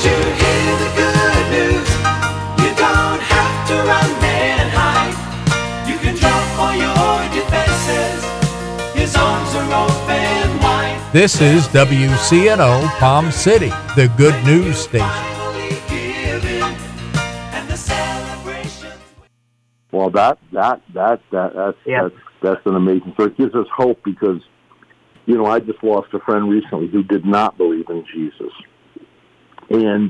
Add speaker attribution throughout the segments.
Speaker 1: you hear the good news? You don't have to run and hide. You can drop all your defenses. His arms are open wide.
Speaker 2: This is WCNO Palm City, the good news station.
Speaker 3: Well, that's an amazing story. It gives us hope because, you know, I just lost a friend recently who did not believe in Jesus, and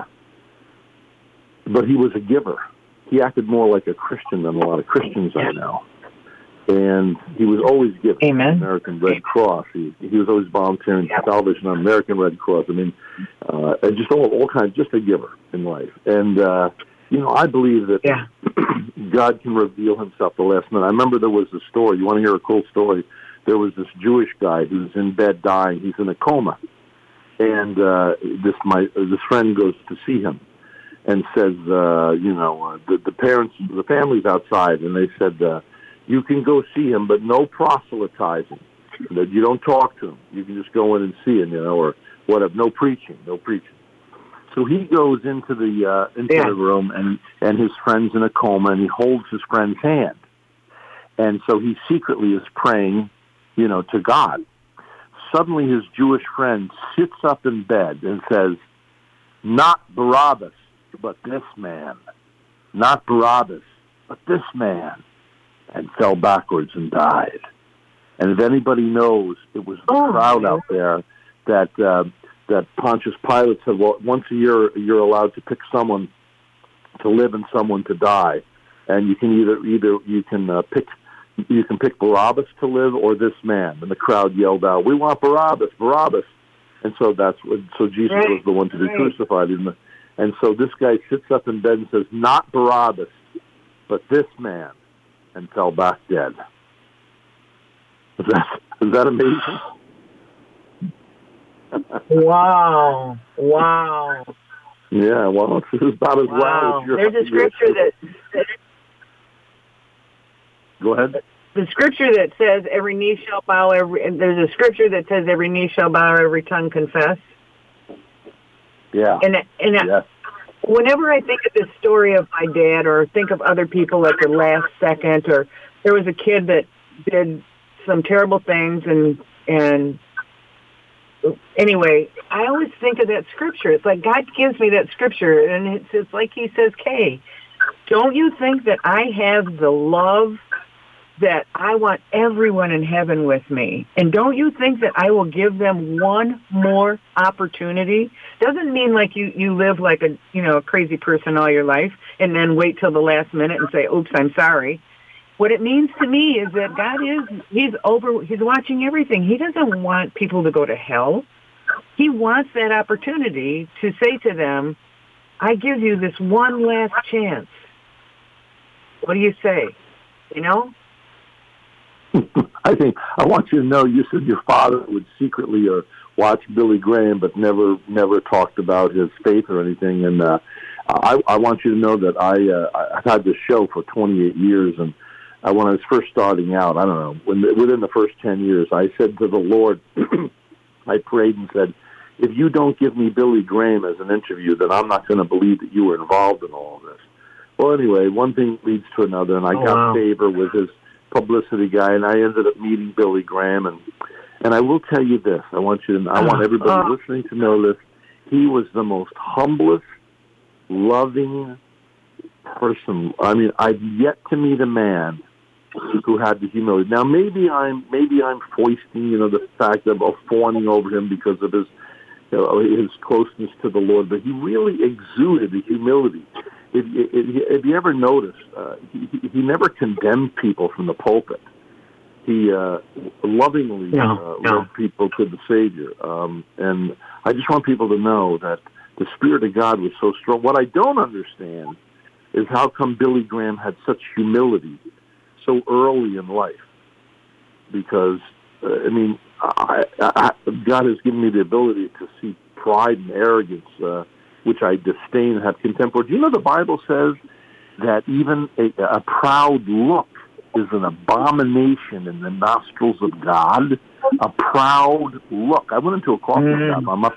Speaker 3: but he was a giver. He acted more like a Christian than a lot of Christians I know, and he was always giving.
Speaker 4: Amen.
Speaker 3: American Red Cross. He was always volunteering for Salvation Army, American Red Cross. I mean, and just all kinds, just a giver in life, and. You know, I believe that God can reveal himself the last minute. I remember there was a story. You want to hear a cool story? There was this Jewish guy who's in bed dying. He's in a coma. And this friend goes to see him and says, the family's outside. And they said, you can go see him, but no proselytizing. That you don't talk to him. You can just go in and see him, or whatever. No preaching. So he goes into the room, and his friend's in a coma, and he holds his friend's hand. And so he secretly is praying, to God. Suddenly his Jewish friend sits up in bed and says, not Barabbas, but this man. Not Barabbas, but this man. And fell backwards and died. And if anybody knows, it was the crowd out there that Pontius Pilate said, well, once a year you're allowed to pick someone to live and someone to die, and you can pick Barabbas to live or this man. And the crowd yelled out, "We want Barabbas, Barabbas!" And so Jesus was the one to be crucified. And so this guy sits up in bed and says, "Not Barabbas, but this man," and fell back dead. Is that amazing?
Speaker 4: Wow.
Speaker 3: Yeah, well, it's about as well as your...
Speaker 4: There's a scripture that...
Speaker 3: Go ahead.
Speaker 4: The scripture that says every knee shall bow, there's a scripture that says every knee shall bow, every tongue confess.
Speaker 3: Yeah.
Speaker 4: And whenever I think of this story of my dad or think of other people at the last second, or there was a kid that did some terrible things and anyway, I always think of that scripture. It's like God gives me that scripture, and it's like he says, Kay, don't you think that I have the love that I want everyone in heaven with me? And don't you think that I will give them one more opportunity? Doesn't mean like you live like a crazy person all your life and then wait till the last minute and say, oops, I'm sorry. What it means to me is that God he's watching everything. He doesn't want people to go to hell. He wants that opportunity to say to them, I give you this one last chance. What do you say?
Speaker 3: I want you to know, you said your father would secretly watch Billy Graham, but never talked about his faith or anything. And I want you to know that I've had this show for 28 years, and when I was first starting out, I don't know, within the first 10 years, I said to the Lord, I prayed and said, if you don't give me Billy Graham as an interview, then I'm not going to believe that you were involved in all of this. Well, anyway, one thing leads to another, and I got favor with his publicity guy, and I ended up meeting Billy Graham, and I will tell you this, I want everybody listening to know this, he was the most humblest, loving person. I mean, I've yet to meet a man who had the humility. Now, maybe I'm foisting, the fact of fawning over him because of his closeness to the Lord, but he really exuded the humility. If you ever noticed, he never condemned people from the pulpit. He lovingly led people to the Savior. And I just want people to know that the Spirit of God was so strong. What I don't understand is how come Billy Graham had such humility so early in life. Because, God has given me the ability to see pride and arrogance, which I disdain and have contempt for. Do you know the Bible says that even a proud look is an abomination in the nostrils of God? A proud look. I went into a coffee shop. I'm up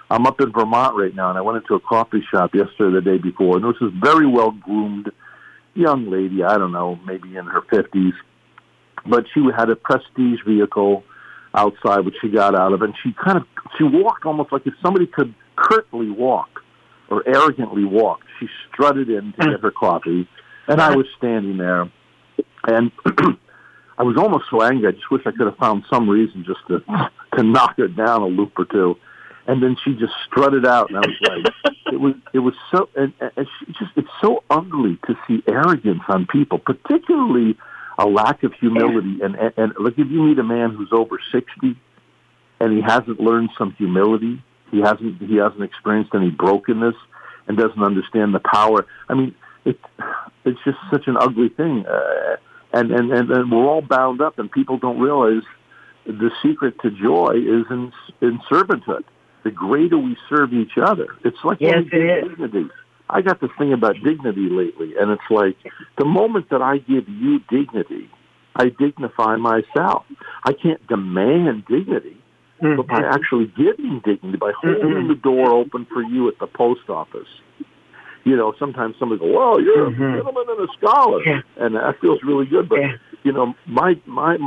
Speaker 3: I'm up in Vermont right now, and I went into a coffee shop yesterday or the day before, and there was this very well-groomed young lady, I don't know, maybe in her 50s, but she had a prestige vehicle outside, which she got out of, and she walked almost like if somebody could curtly walk or arrogantly walk. She strutted in to get her coffee, and I was standing there, and I was almost so angry. I just wish I could have found some reason just to knock her down a loop or two. And then she just strutted out, and I was like, it was so, and it's so ugly to see arrogance on people, particularly a lack of humility. And like if you meet a man who's over 60 and he hasn't learned some humility, he hasn't experienced any brokenness, and doesn't understand the power. I mean, it's just such an ugly thing, and we're all bound up, and people don't realize the secret to joy is in servanthood. The greater we serve each other, it's like dignity. I got this thing about dignity lately, and it's like the moment that I give you dignity, I dignify myself. I can't demand dignity, but by actually giving dignity, by holding the door open for you at the post office. You know, sometimes somebody goes, "Well, you're a gentleman and a scholar," and that feels really good. But you know, my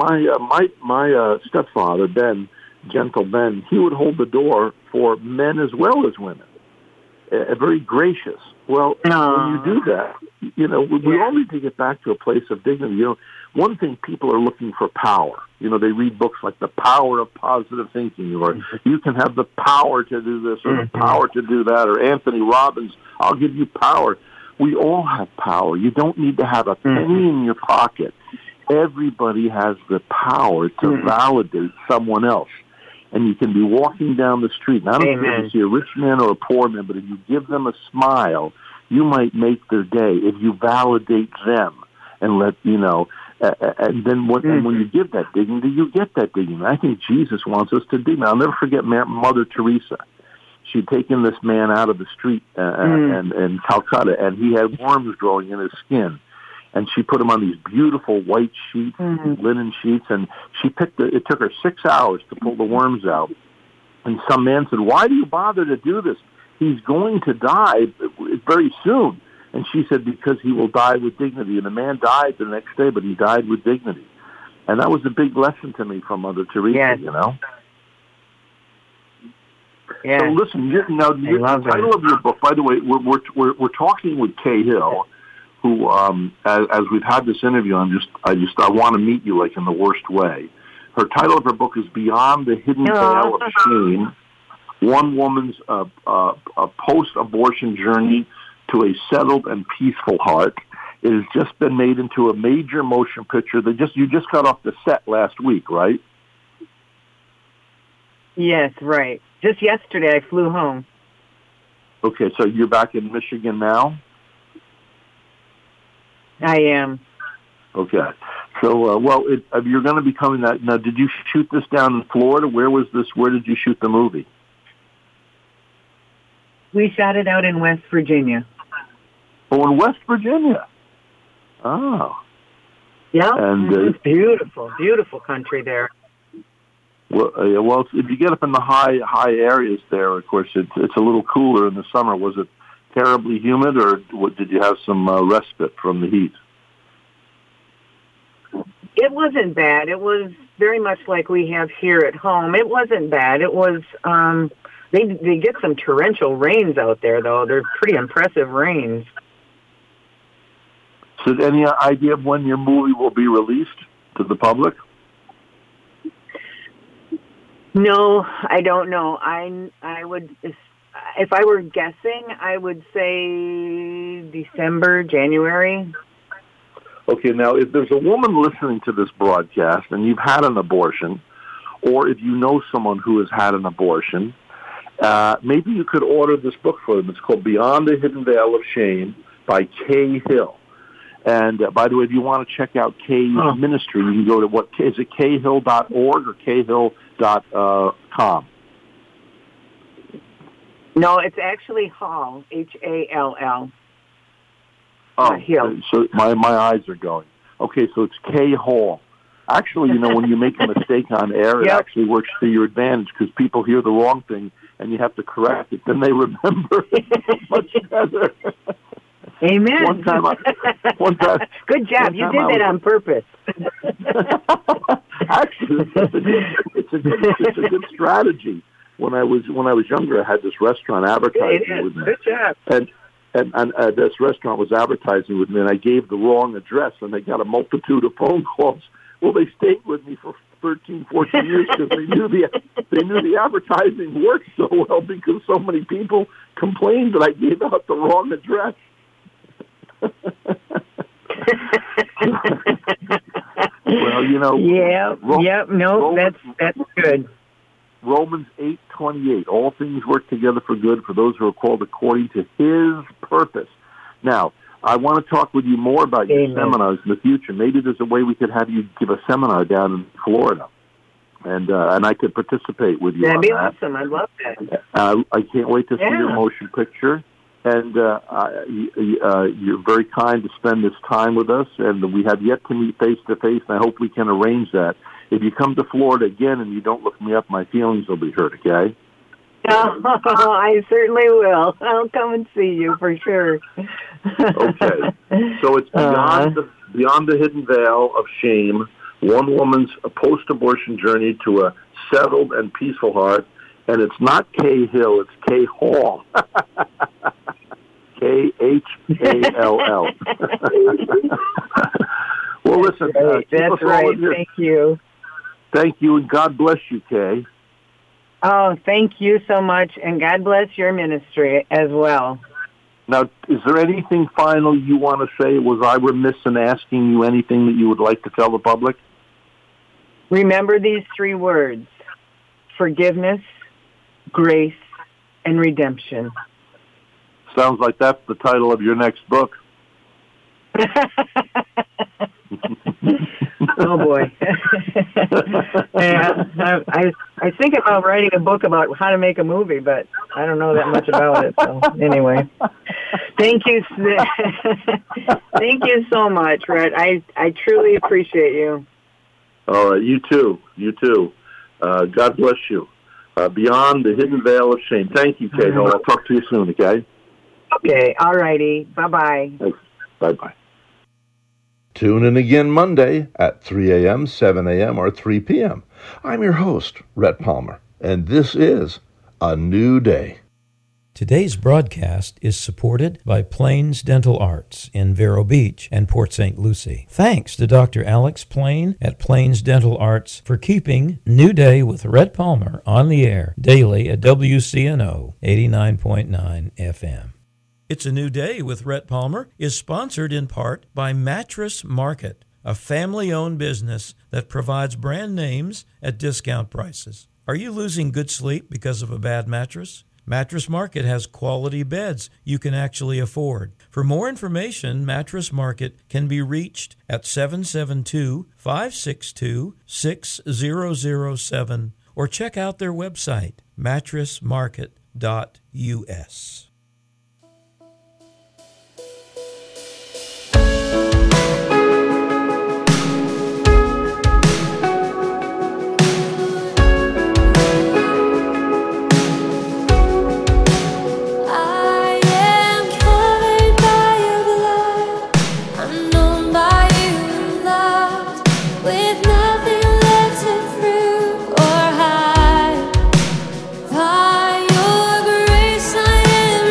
Speaker 3: stepfather Ben. Gentle Ben, he would hold the door for men as well as women. Very gracious. Well, when you do that, you know, we all need to get back to a place of dignity. You know, one thing, people are looking for power. You know, they read books like The Power of Positive Thinking, or you can have the power to do this, or the power to do that, or Anthony Robbins, I'll give you power. We all have power. You don't need to have a penny in your pocket. Everybody has the power to validate someone else. And you can be walking down the street, and I don't care if you see a rich man or a poor man, but if you give them a smile, you might make their day if you validate them and let, you know, and then when you give that dignity, you get that dignity. I think Jesus wants us to do that. I'll never forget Mother Teresa. She'd taken this man out of the street in Calcutta, and he had worms growing in his skin. And she put him on these beautiful white sheets, linen sheets, and it took her 6 hours to pull the worms out. And some man said, "Why do you bother to do this? He's going to die very soon." And she said, "Because he will die with dignity." And the man died the next day, but he died with dignity. And that was a big lesson to me from Mother Teresa, you know? Yeah. So listen, the title of your book, by the way, we're talking with Kay Hill, who, as we've had this interview, I want to meet you like in the worst way. Her title of her book is Beyond the Hidden Veil of Shame, One Woman's a Post-Abortion Journey to a Settled and Peaceful Heart. It has just been made into a major motion picture. You just got off the set last week, right?
Speaker 4: Yes, right. Just yesterday I flew home.
Speaker 3: Okay, so you're back in Michigan now?
Speaker 4: I am.
Speaker 3: Okay. So, you're going to be coming that. Now, did you shoot this down in Florida? Where was this? Where did you shoot the movie?
Speaker 4: We shot it out in West Virginia.
Speaker 3: Oh, in West Virginia. Oh.
Speaker 4: Yeah. And it's beautiful, beautiful country there.
Speaker 3: Well, if you get up in the high areas there, of course, it's a little cooler in the summer. Was it terribly humid, or did you have some respite from the heat?
Speaker 4: It wasn't bad. It was very much like we have here at home. It wasn't bad. It was, they get some torrential rains out there, though. They're pretty impressive rains.
Speaker 3: So any idea of when your movie will be released to the public?
Speaker 4: No, I don't know. I would... If I were guessing, I would say December, January.
Speaker 3: Okay, now if there's a woman listening to this broadcast and you've had an abortion, or if you know someone who has had an abortion, maybe you could order this book for them. It's called Beyond the Hidden Veil of Shame by Kay Hill. And by the way, if you want to check out Kay's ministry, you can go to is it kayhill.org or kayhill.com?
Speaker 4: No, it's actually Hall, Hall.
Speaker 3: Hill. So my eyes are going. Okay, so it's Kay Hall. Actually, when you make a mistake on air, it actually works to your advantage because people hear the wrong thing and you have to correct it, then they remember it much better.
Speaker 4: Amen.
Speaker 3: One time,
Speaker 4: good job. You did that on purpose.
Speaker 3: Actually, it's a good strategy. When I was younger, I had this restaurant advertising with me.
Speaker 4: Good job.
Speaker 3: And this restaurant was advertising with me, and I gave the wrong address, and they got a multitude of phone calls. Well, they stayed with me for 13, 14 years because they knew the advertising worked so well because so many people complained that I gave out the wrong address. Well, you know.
Speaker 4: That's good.
Speaker 3: Romans 8:28. All things work together for good for those who are called according to His purpose. Now, I want to talk with you more about your seminars in the future. Maybe there's a way we could have you give a seminar down in Florida, and I could participate with you.
Speaker 4: That'd be
Speaker 3: that.
Speaker 4: Awesome. I love that.
Speaker 3: I can't wait to see your motion picture. And you're very kind to spend this time with us, and we have yet to meet face-to-face, and I hope we can arrange that. If you come to Florida again and you don't look me up, my feelings will be hurt, okay?
Speaker 4: Oh, I certainly will. I'll come and see you for sure.
Speaker 3: Okay. So it's beyond the hidden veil of shame, one woman's post-abortion journey to a settled and peaceful heart, and it's not Kay Hill, it's Kay Hall. Khall. Well, listen.
Speaker 4: That's right. Thank you.
Speaker 3: Thank you, and God bless you, Kay.
Speaker 4: Oh, thank you so much, and God bless your ministry as well.
Speaker 3: Now, is there anything final you want to say? Was I remiss in asking you anything that you would like to tell the public?
Speaker 4: Remember these 3 words: forgiveness, grace, and redemption.
Speaker 3: Sounds like that's the title of your next book.
Speaker 4: Oh, boy. Yeah, I think about writing a book about how to make a movie, but I don't know that much about it. So anyway, thank you. Thank you so much, Rhett. I truly appreciate you.
Speaker 3: All right, you too. You too. God bless you. Beyond the hidden veil of shame. Thank you, Kay. I'll talk to you soon, okay?
Speaker 4: Okay, all righty. Bye-bye.
Speaker 3: Thanks. Bye-bye.
Speaker 2: Tune in again Monday at 3 a.m., 7 a.m., or 3 p.m. I'm your host, Rhett Palmer, and this is A New Day. Today's broadcast is supported by Plains Dental Arts in Vero Beach and Port St. Lucie. Thanks to Dr. Alex Plain at Plains Dental Arts for keeping New Day with Rhett Palmer on the air daily at WCNO 89.9 FM. It's a New Day with Rhett Palmer is sponsored in part by Mattress Market, a family-owned business that provides brand names at discount prices. Are you losing good sleep because of a bad mattress? Mattress Market has quality beds you can actually afford. For more information, Mattress Market can be reached at 772-562-6007 or check out their website, mattressmarket.us.
Speaker 5: By your grace I am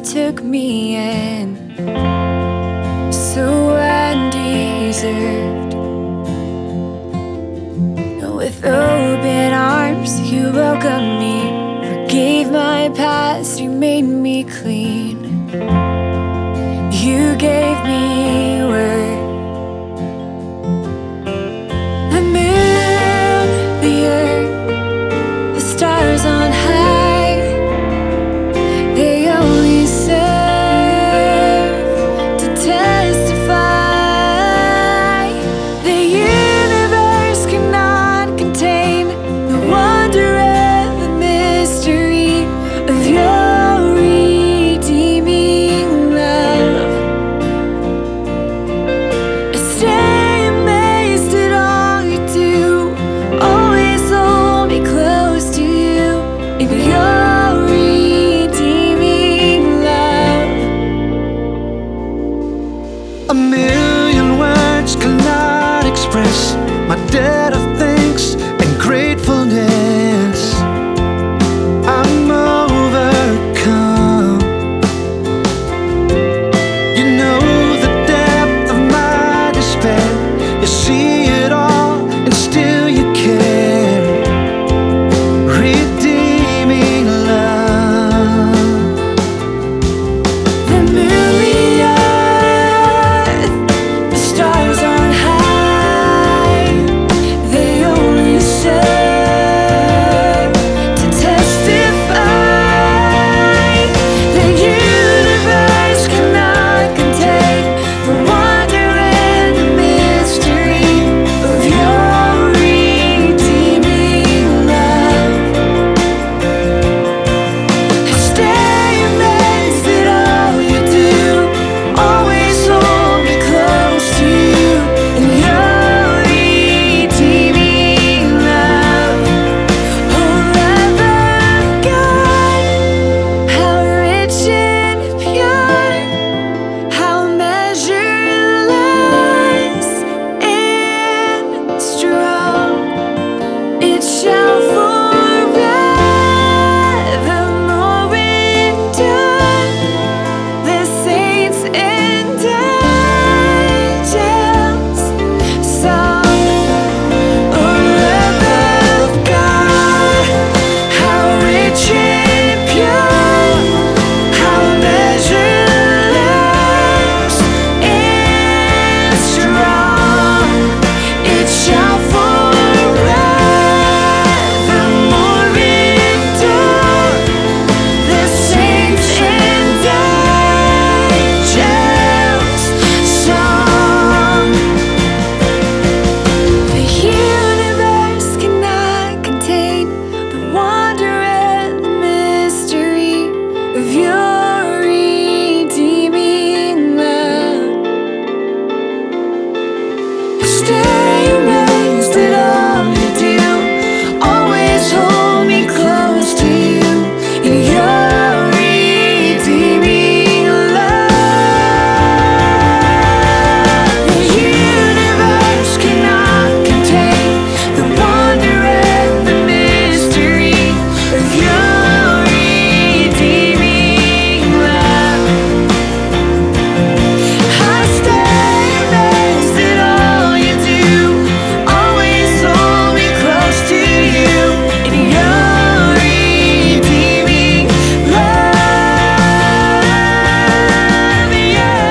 Speaker 5: took me in so undeserved. With open arms, you welcomed me, forgave my past, you made me clean. You gave me word. The moon, the earth, the stars on high, they only serve to testify. The universe cannot contain the wonder and the mystery of your redeeming love. I stay amazed at all you do, always hold me close to you in your redeeming love.
Speaker 1: A million words cannot express my debt of thanks and gratefulness. I'm overcome. You know the depth of my despair. You see it all and still you care. Redeeming love.
Speaker 5: The moon, the earth, the stars on high, they only serve to testify. The universe cannot contain the wonder and the mystery of your redeeming love. I stay amazed at all you do, always hold me close to you in your redeeming love. Oh, love of God, how rich and pure, how measureless and strong. It shall forevermore endure. The saints and angels song. Oh, love of God, how rich and pure, how measureless and strong. It shall forevermore endure. The saints and angels song. The universe cannot contain the wonder and the mystery of your redeeming love. Stay amazed at all you do, always hold me close to you in your redeeming love. The universe cannot contain the wonder and the mystery of your redeeming love. I stay amazed at all you do, always hold me close to you in your redeeming love. Yeah.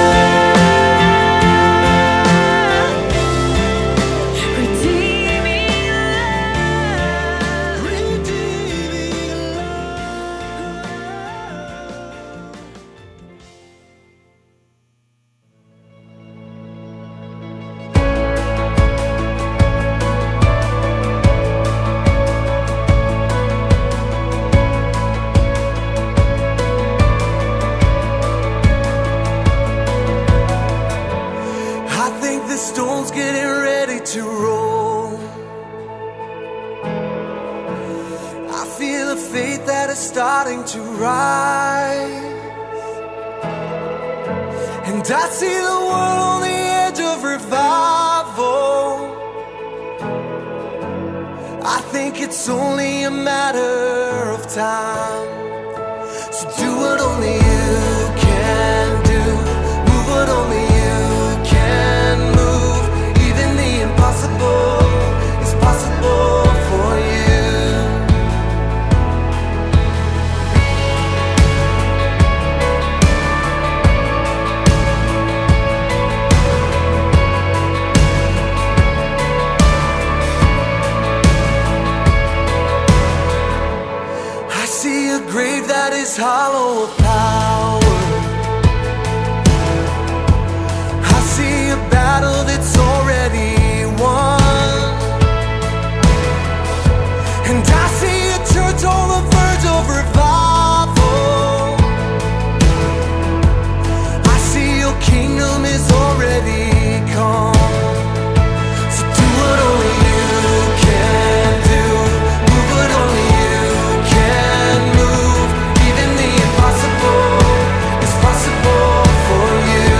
Speaker 5: Redeeming love. Redeeming
Speaker 1: I think the stone's getting ready to roll. I feel a faith that is starting to rise. And I see the world on the edge of revival. I think it's only a matter of time. So do what only you
Speaker 5: this hollow of power. I see a battle that's already won, and I see a church on the verge of revival. I see your kingdom is already come. So do what only you can do. Move what only you can move. Even the impossible is possible for you.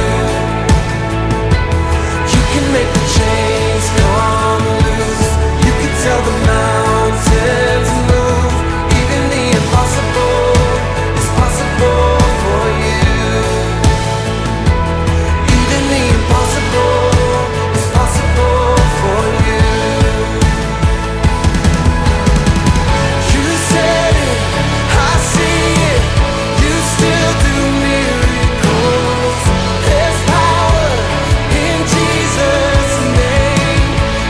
Speaker 5: You can make the chains come loose. You can tell the mountains move. Even the impossible is possible for you. Even the impossible is possible for you. You said it, I see it. You still do miracles. There's power in Jesus' name.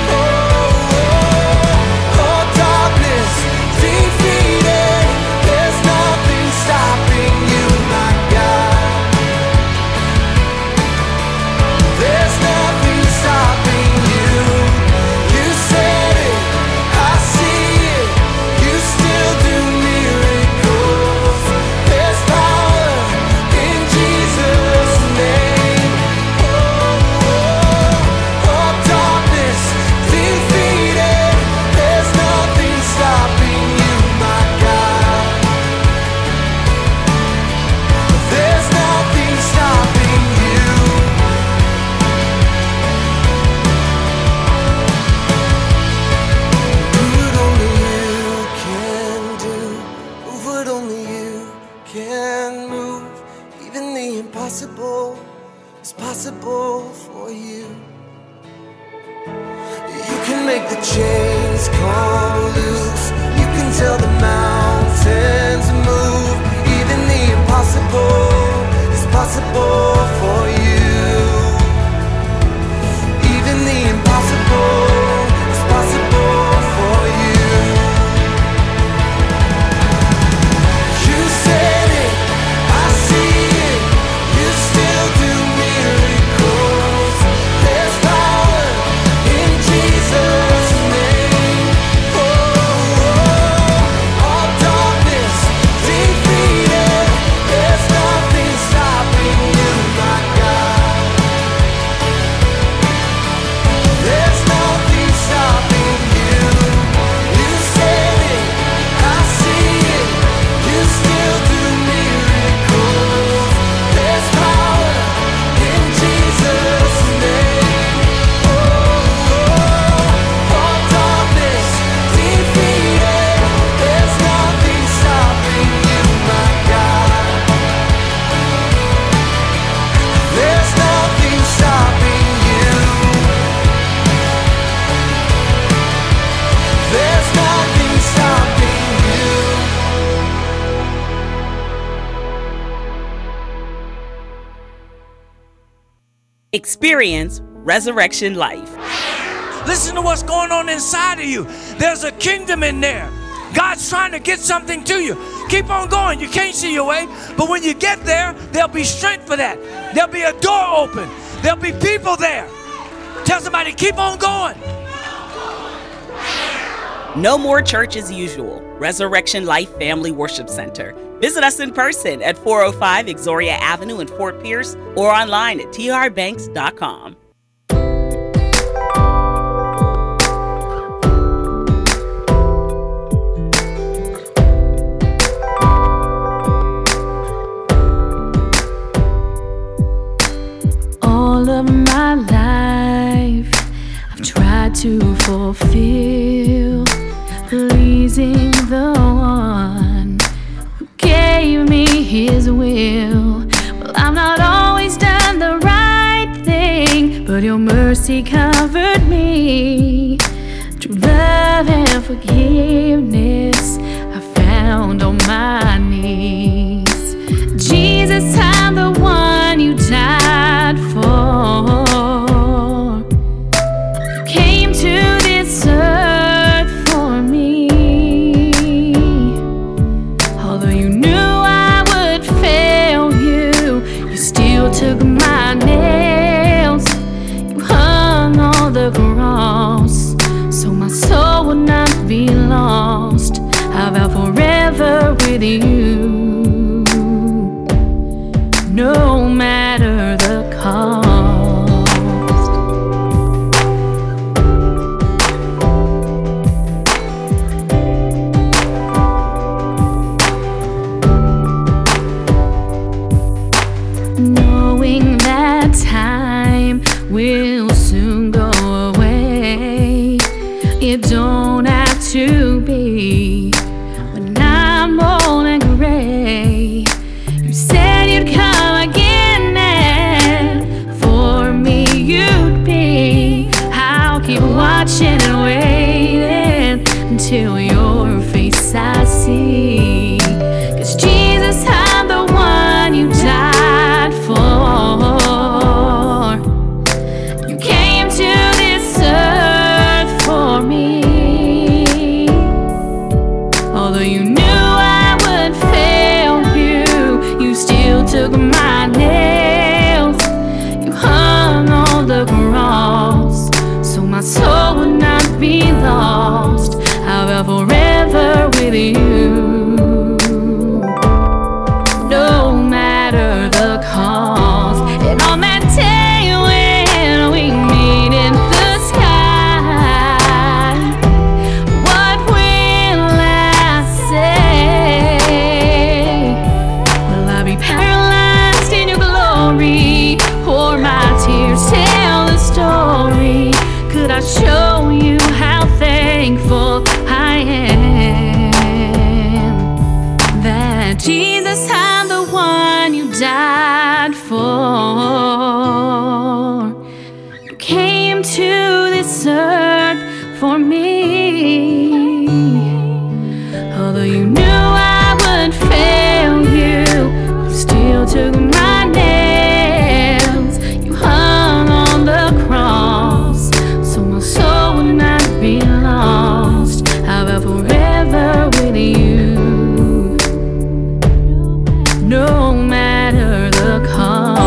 Speaker 5: All darkness defeated. There's nothing stopping you, my God. There's nothing stopping you. You said it, I see it. You still do miracles. There's power in Jesus' name. All darkness defeated. There's nothing stopping you, my God. There's nothing stopping you. Do what only you can do. Move what only you can move. Even the impossible is possible for you. You can make the chains come loose. You can tell the mountains move. Even the impossible is possible for you. Even the impossible is possible for you. You said it, I see it. You still do miracles. There's power in Jesus' name. All darkness defeated. There's nothing stopping you, my God. There's nothing stopping you. You said it, I see it. You still do miracles. There's power in Jesus' name. All darkness defeated. There's nothing stopping you, my God. There's nothing stopping you. There's nothing stopping you.
Speaker 6: Experience Resurrection Life.
Speaker 7: Listen to what's going on inside of you. There's a kingdom in there. God's trying to get something to you. Keep on going. You can't see your way, but when you get there, there'll be strength for that. There'll be a door open. There'll be people there. Tell somebody, keep on going.
Speaker 6: No more church as usual. Resurrection Life Family Worship Center. Visit us in person at 405 Exoria Avenue in Fort Pierce or online at trbanks.com.
Speaker 8: All of my life I've tried to fulfill pleasing the one who gave me his will. Well, I've not always done the right thing, but your mercy covered me. Through love and forgiveness I found on my knees. Jesus, I'm the one you died for. You came to this earth for me. Although you knew I be lost. How about forever with you? No matter the cost. Knowing that time will soon go away, it don't have to be when I'm old and gray. You said you'd come again, and for me you'd be. I'll keep watching and waiting until your face I see. 'Cause Jesus, I'm the one you died for. You came to this earth for me. Although you knew I would fail you, you still took my nails. You hung on the cross so my soul would not be lost. How about forever with you? No matter the cost. And on that day when we meet in the sky, what will I say? Will I be paralyzed in your glory, or my tears tell the story? Could I show you how thankful I am that Jesus, I'm the one you died for. You came to this earth for me. Although you knew I would fail you, you still took my nails. You hung on the cross so my soul would not be lost. How about forever with you? No matter the cost.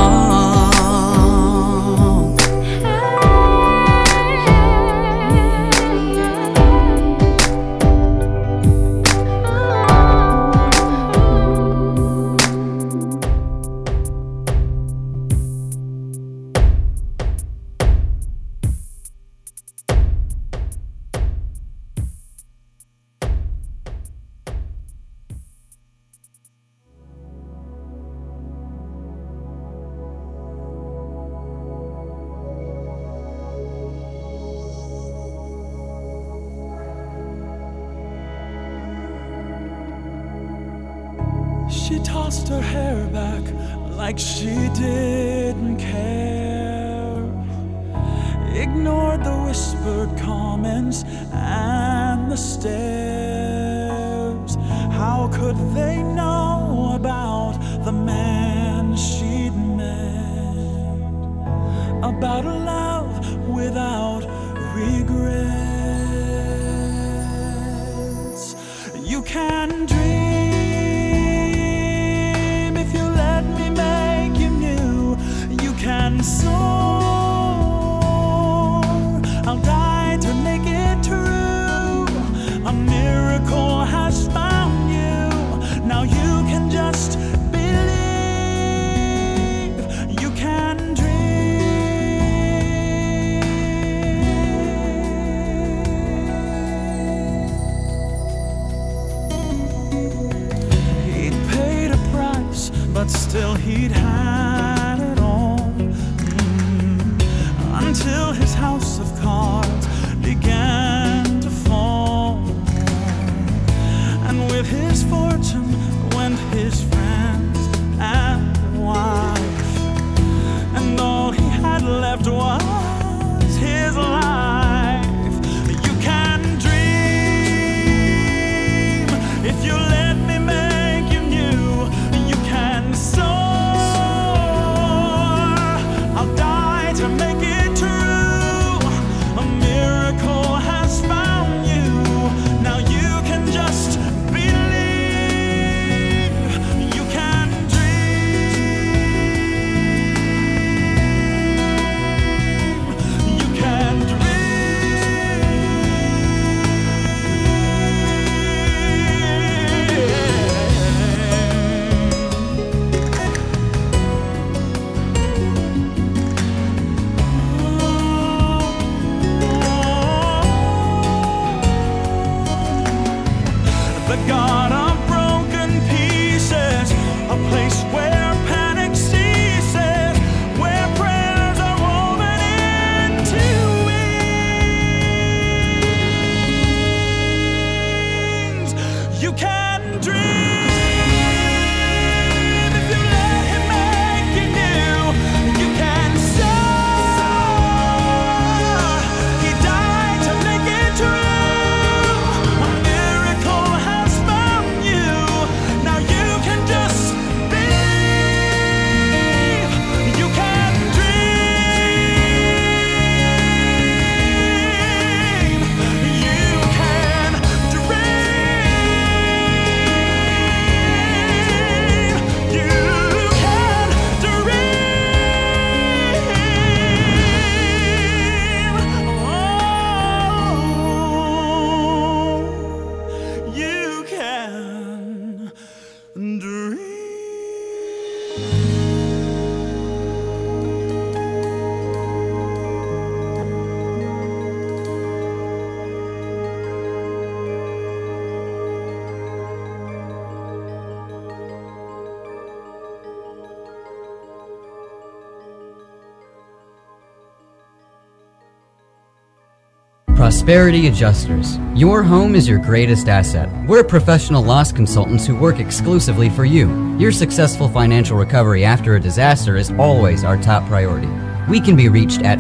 Speaker 1: She tossed her hair back like she didn't care, ignored the whispered comments and the stares. How could they know about the man she'd met, about a love without regrets? You can dream if you let me make you new. You can soar. I'll die to make it true. A miracle has found you. Now you can just believe. You can dream.
Speaker 9: Prosperity Adjusters. Your home is your greatest asset. We're professional loss consultants who work exclusively for you. Your successful financial recovery after a disaster is always our top priority. We can be reached at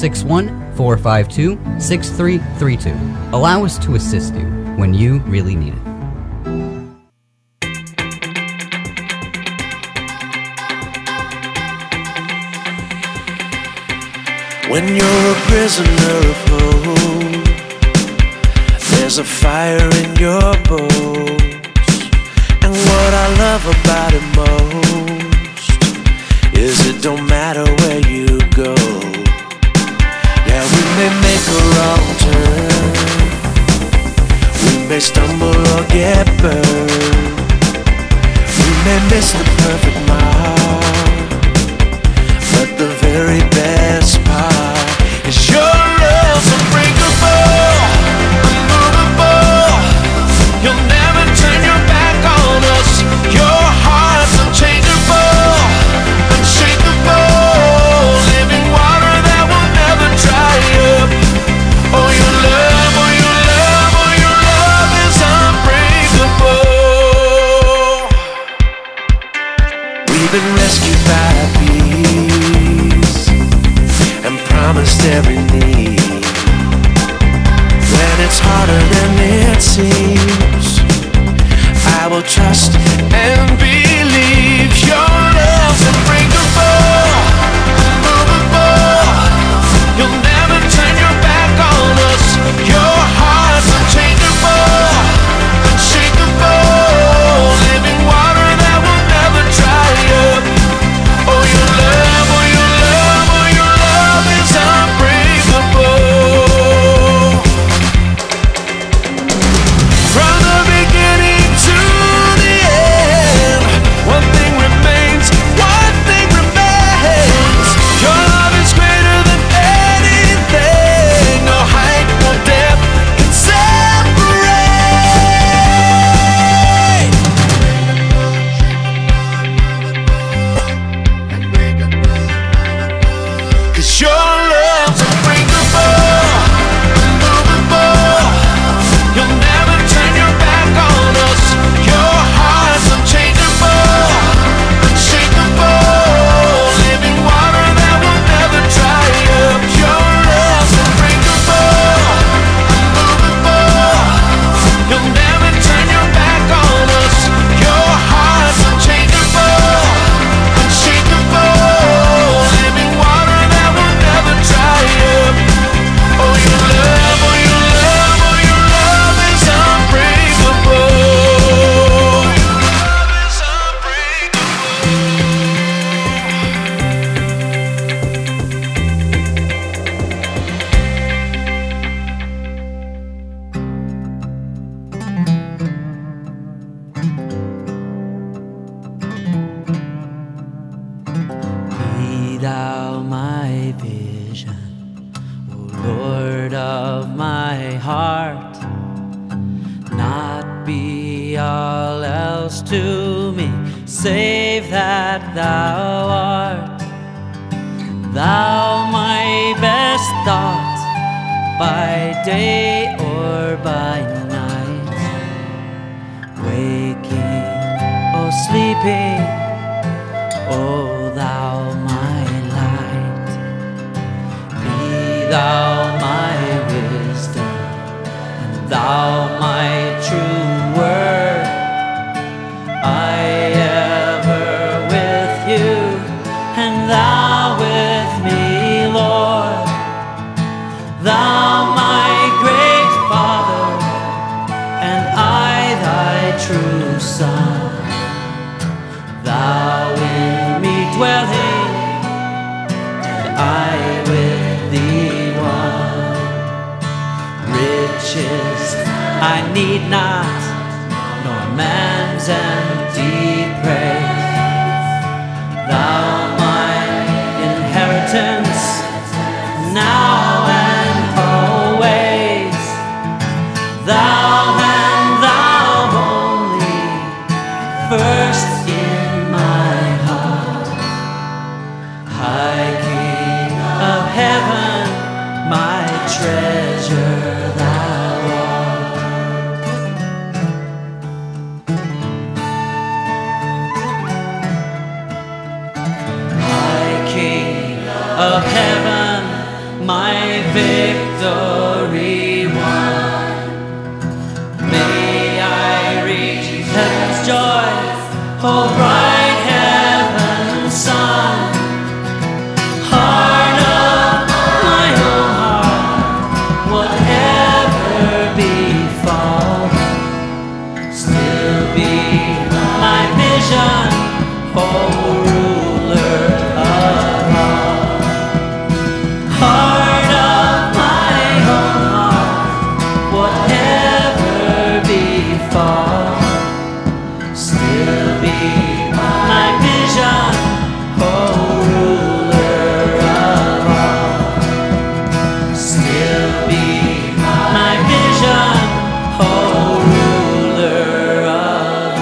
Speaker 9: 561-452-6332. Allow us to assist you when you really need it.
Speaker 1: When you're a prisoner of hope, there's a fire in your bones. And what I love about it most is it don't matter where you go. Yeah, we may make a wrong turn, we may stumble or get burned, we may miss the perfect mark, but the very best part is your love's unbreakable, unmovable. You'll never turn your back on us. Your heart's unchangeable, unshakable, living water that will never dry up. Oh, your love, oh, your love, oh, your love is unbreakable. We've been rescued by peace and promised every need. When it's harder than it seems, I will trust and believe. Your love's unbreakable, unmovable. You'll never turn your back on us. Your heart's unchangeable, unshakable, living water that will never dry up. Oh, your love, oh, your love, oh, your love is unbreakable. From the beginning to the end, one thing remains, one thing remains. Your love is greater than anything. No height, no depth can separate. 'Cause your love's unbreakable, unmovable. You'll never turn your back on us. Your heart's unchangeable, unshakable, living water that will never dry up. Your love's unbreakable, unmovable. You'll never turn your back on us. Your heart's unchangeable, unshakable, living water that will never dry up. Oh, your love, oh, your love, oh, your love is unbreakable. Your love is Be thou my vision, O Lord of my heart, not be all else to me, save that thou art. Thou my best thought, by day or by night, waking or sleeping, O thou my light. Be thou my wisdom, and thou my true word. I ever with you, and thou with me, Lord. Thou my great Father, and I thy true Son. Thou in me dwelling, and I with thee one. Riches I need not, nor man's empty praise. Thou my inheritance, now and always. Thou and thou only, first in my heart. High King of heaven, my treasure
Speaker 10: befall, still be my vision, oh ruler of all. Heart of my own heart, whatever befall, still be my vision, oh ruler of all. Still be my vision, oh ruler of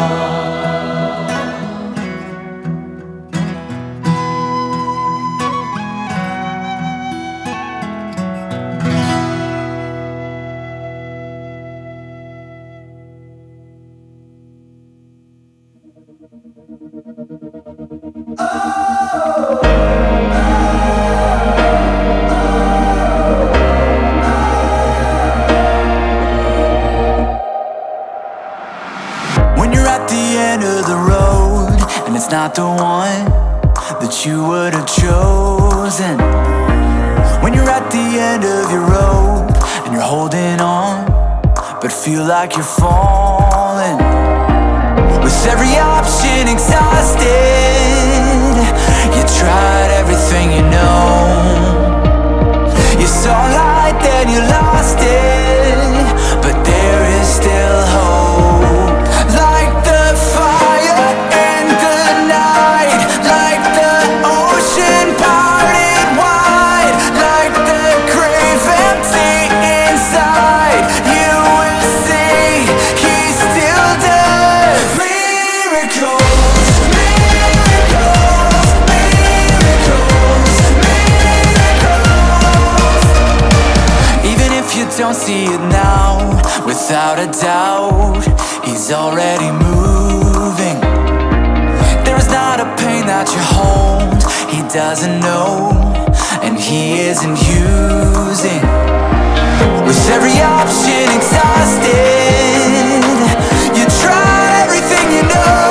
Speaker 5: When you're at the end of the road and it's not the one that you would have chosen. When you're at the end of your rope and you're holding on but feel like you're falling, with every option exhausted, you tried everything you know. You saw light, then you lost it, but there is still hope. Like the fire in the night, like the ocean parted wide, like the grave empty inside, you will see he still does miracles, miracles, miracles, miracles. Even if you don't see it now, without a doubt, he's already moving. There is not a pain that you hold he doesn't know, and he isn't using. With every option exhausted, you tried everything you know.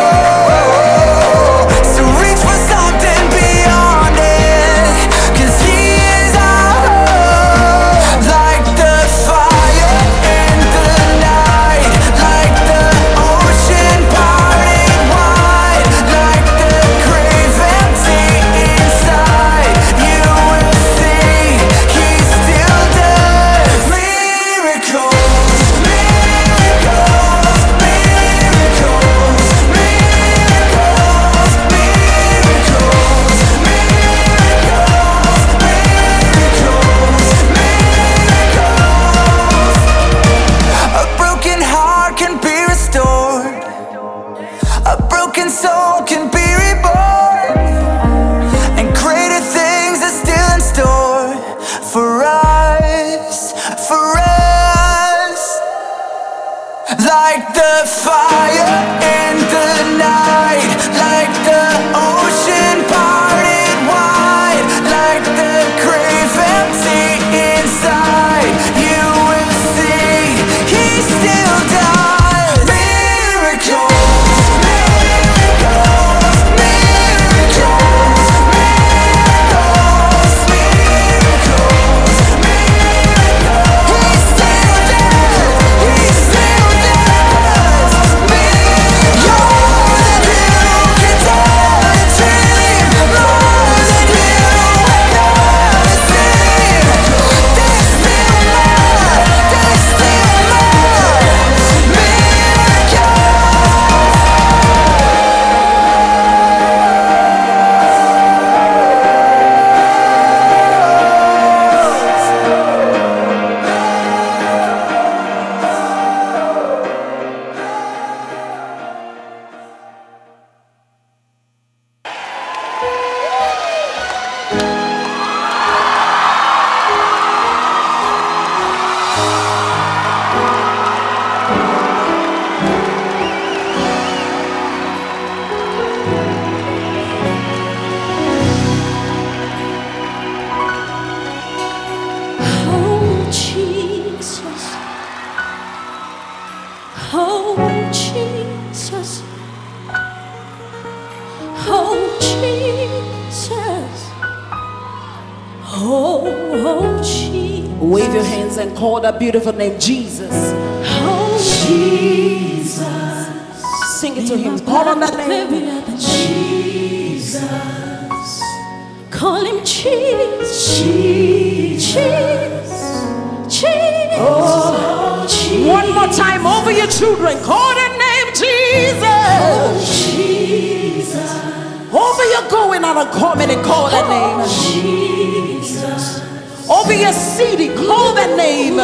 Speaker 5: So reach for something beyond it, 'cause he is our hope. Like the fire in the night, like the ocean parted wide, like the grave empty inside, you will see he still does miracles, miracles, miracles, miracles, miracles, miracles, miracles, miracles. A broken heart can be restored, a broken soul can be reborn, and greater things are still in store for us, for us. Like the fire in the night, like the ocean parted wide, like the grave empty inside, you will see he still does miracles, miracles, miracles, miracles, miracles, miracles. He still does, he still does miracles. More than you can tell and dream, more than you have ever seen. There's still more, there's still more miracles.
Speaker 8: Oh Jesus, oh Jesus, oh Jesus, oh Jesus.
Speaker 11: Wave your hands and call that beautiful name, Jesus. Oh, Jesus. Sing it to him. Call on that name. Jesus.
Speaker 8: Call him Jesus. Jesus. Jesus.
Speaker 11: Oh, Jesus. One more time over your children. Call that name, Jesus.
Speaker 8: Oh, Jesus.
Speaker 11: Over your going out and coming and call that name.
Speaker 8: Jesus.
Speaker 11: Over your seating, call that name.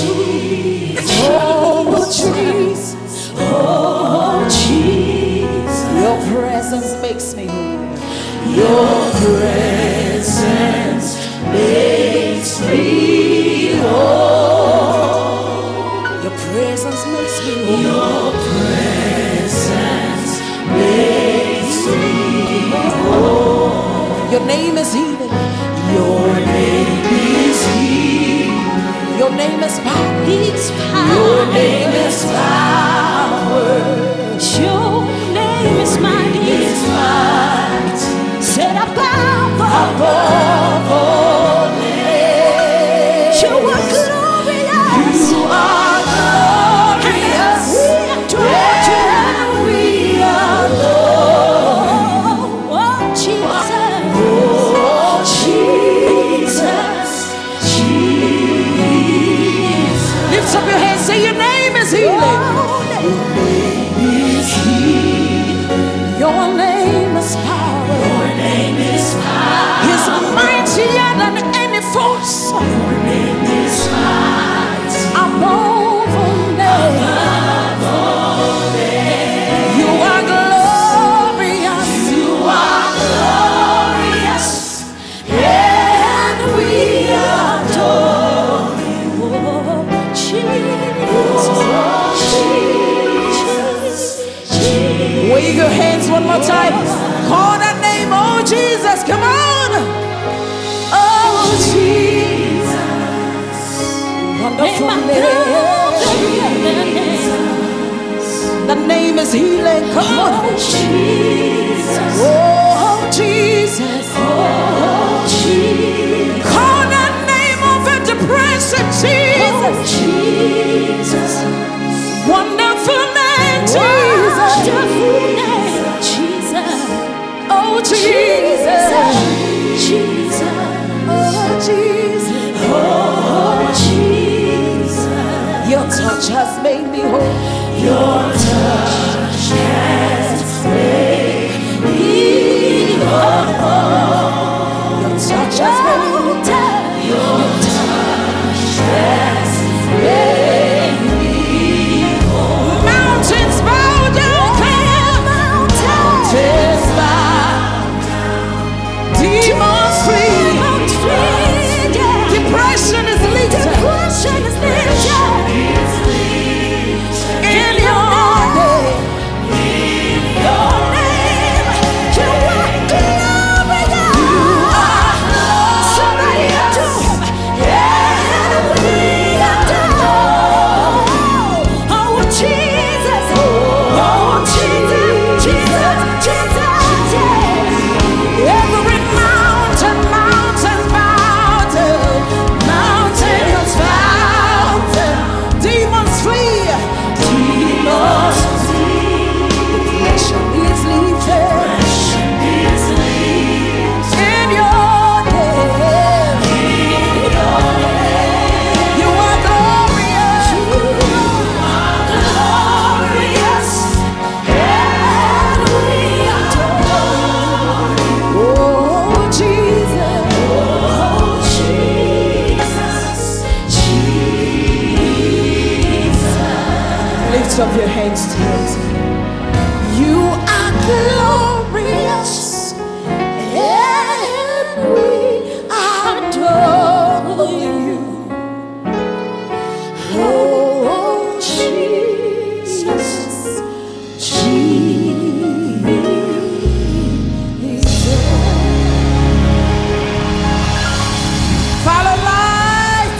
Speaker 11: Oh, Jesus.
Speaker 8: Oh, Jesus.
Speaker 11: Your presence makes me whole.
Speaker 8: Your presence makes me whole.
Speaker 11: Your presence makes me whole.
Speaker 8: Your presence makes me whole.
Speaker 11: Your name is healing.
Speaker 8: Your name is healing.
Speaker 11: Your name is power.
Speaker 8: Your name is power. Your name is mighty. Set above all names. You are glorious. You are glorious. And we adore. Oh, Jesus. Oh, Jesus. Jesus.
Speaker 11: Lift up your hands. Say your name is healing.
Speaker 8: Your name is healing.
Speaker 11: Your name is power.
Speaker 8: Your name is power.
Speaker 11: He's mightier than any force.
Speaker 8: Your name is mighty.
Speaker 11: Above all names. You are glorious.
Speaker 8: You are glorious. And we adore you. Jesus.
Speaker 11: Wave your hands one more time. Call that name. Oh, Jesus. Come on.
Speaker 8: Oh, Jesus.
Speaker 11: Wonderful name. The name is healing. Come on.
Speaker 8: Oh, Jesus.
Speaker 11: Oh, Jesus.
Speaker 8: Oh, Jesus.
Speaker 11: Call that name over depression. Jesus.
Speaker 8: Oh, Jesus.
Speaker 11: Wonderful name. Jesus.
Speaker 8: Wonderful name. Jesus.
Speaker 11: Oh, Jesus.
Speaker 8: Jesus.
Speaker 11: Oh, Jesus.
Speaker 8: Oh, Jesus.
Speaker 11: Your touch has made me whole.
Speaker 8: Your touch has made me whole.
Speaker 11: Your touch has made me whole.
Speaker 8: Your touch has made me whole.
Speaker 11: Mountains bow down.
Speaker 8: Mountains bow.
Speaker 11: Demons flee. Depression is lifted. In your name.
Speaker 8: Your name. You are glorious. Somebody adore him. Yeah, we adore. Oh, Jesus. Oh, Jesus. Jesus. Jesus. Yeah.
Speaker 11: Every mountain bow down. Mountains bow down. Demons flee.
Speaker 8: Demons flee.
Speaker 11: Depression is lifted. In your name. You are glorious.
Speaker 8: Glorious. And we adore.
Speaker 11: Oh, Jesus.
Speaker 8: Oh, Jesus. Jesus.
Speaker 11: Lift up your hands to it. You are glorious, and we adore you. Oh, Jesus, Jesus. Follow light.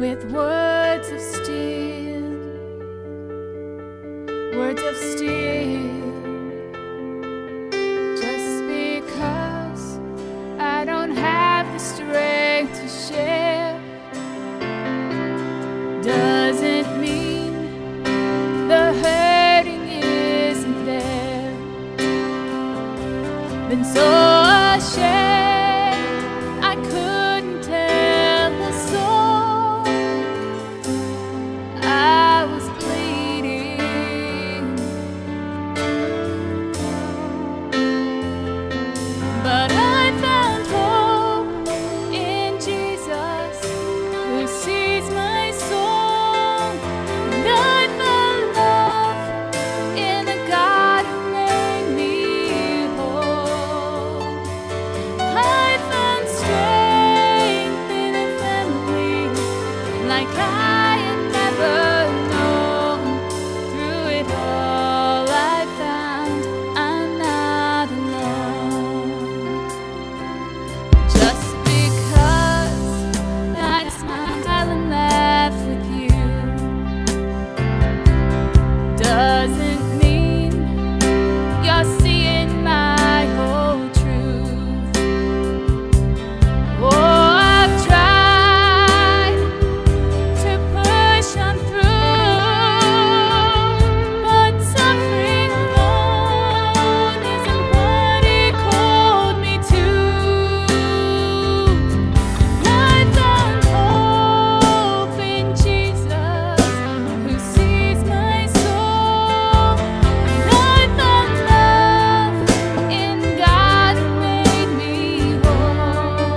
Speaker 8: with words of steel, words of steel. Just because I don't have the strength to share doesn't mean the hurting isn't there. Been so ashamed I couldn't tell the soul I was bleeding, but I found hope in Jesus who sees my soul, and I found love in a God who made me whole. I found strength in a family like I had never known. Through it all I found I'm not alone. Just because I smile and laugh with you doesn't mean you're seeing my whole truth. Oh, I've tried to push on through, but suffering alone isn't what He called me to. I found hope in Jesus who sees my soul, and I found love in God who made me whole.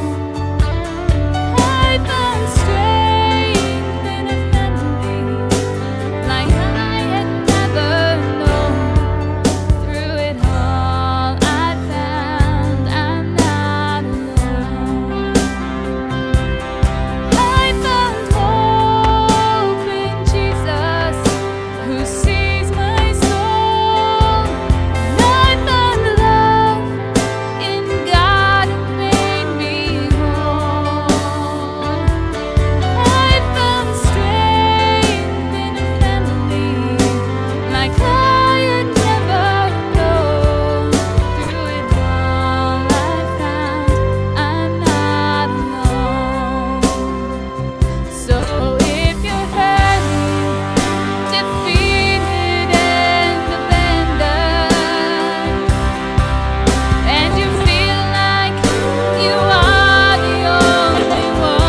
Speaker 8: I found strength in a family like I had never known. Through it all I found I'm not alone. I found hope in Jesus who sees my soul, and I found love in God who made me whole. I found strength in a family like I had never known. Through it all I found I'm not alone. So if you're hurting, defeated and abandoned, and you feel like you are the only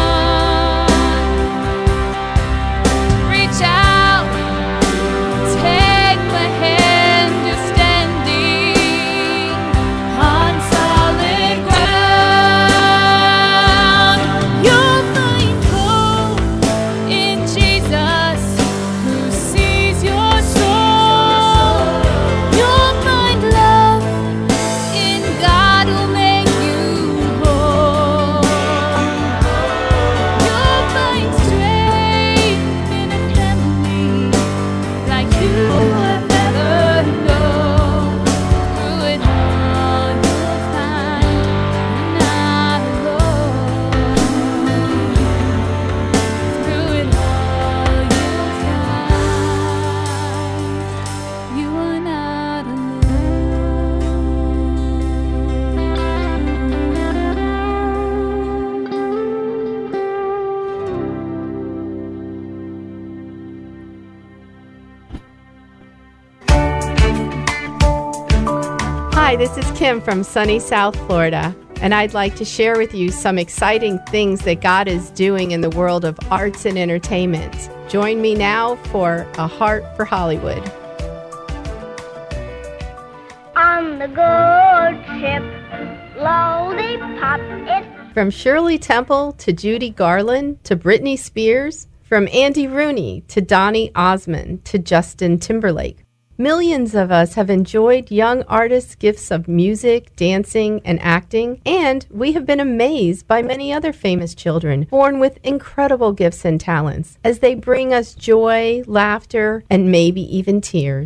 Speaker 8: one, reach out, take my hand, you're standing on solid ground. You'll find hope in Jesus who sees your soul. You'll find love in God who'll make you whole. You'll find strength in a family like you have never known. Through it all you'll find you're not alone. Through it all you'll find you are not
Speaker 12: Hi, this is Kim from sunny South Florida, and I'd like to share with you some exciting things that God is doing in the world of arts and entertainment. Join me now for A Heart for Hollywood.
Speaker 13: On the good ship, slowly pop it.
Speaker 12: From Shirley Temple to Judy Garland to Britney Spears, from Andy Rooney to Donny Osmond to Justin Timberlake. Millions of us have enjoyed young artists' gifts of music, dancing, and acting, and we have been amazed by many other famous children born with incredible gifts and talents as they bring us joy, laughter, and maybe even tears.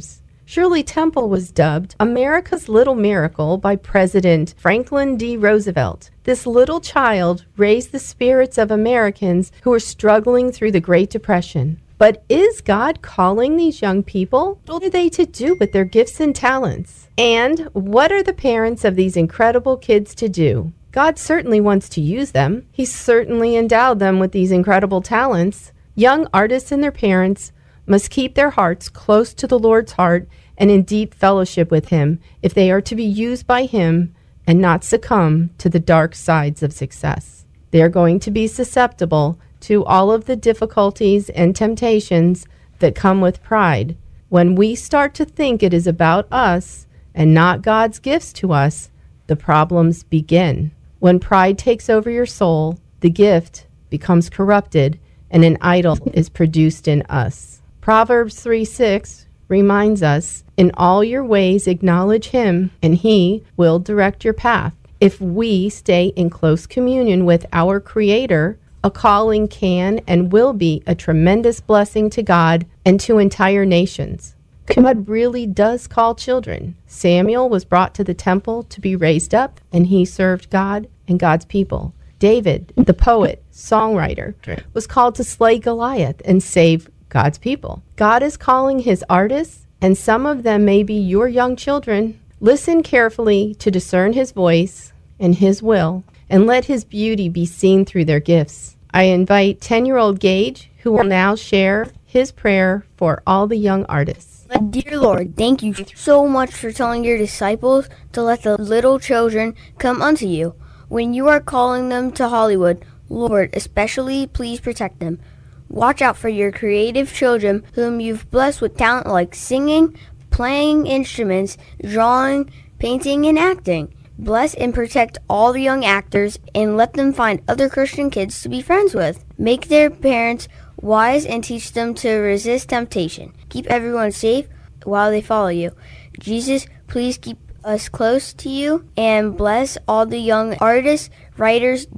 Speaker 12: Shirley Temple was dubbed America's Little Miracle by President Franklin D. Roosevelt. This little child raised the spirits of Americans who were struggling through the Great Depression. But is God calling these young people? What are they to do with their gifts and talents? And what are the parents of these incredible kids to do? God certainly wants to use them. He certainly endowed them with these incredible talents. Young artists and their parents must keep their hearts close to the Lord's heart and in deep fellowship with Him if they are to be used by Him and not succumb to the dark sides of success. They are going to be susceptible to all of the difficulties and temptations that come with pride. When we start to think it is about us and not God's gifts to us, the problems begin. When pride takes over your soul, the gift becomes corrupted and an idol is produced in us. Proverbs 3:6 reminds us, in all your ways acknowledge Him, and He will direct your path. If we stay in close communion with our Creator, a calling can and will be a tremendous blessing to God and to entire nations. God really does call children. Samuel was brought to the temple to be raised up, and he served God and God's people. David, the poet, songwriter, was called to slay Goliath and save God's people. God is calling His artists, and some of them may be your young children. Listen carefully to discern His voice and His will, and let His beauty be seen through their gifts. I invite 10-year-old Gage, who will now share his prayer for all the young artists.
Speaker 14: Dear Lord, thank you so much for telling your disciples to let the little children come unto you. When you are calling them to Hollywood, Lord, especially please protect them. Watch out for your creative children whom you've blessed with talent like singing, playing instruments, drawing, painting, and acting. Bless and protect all the young actors and let them find other Christian kids to be friends with. Make their parents wise and teach them to resist temptation. Keep everyone safe while they follow you. Jesus, please keep us close to you and bless all the young artists, writers,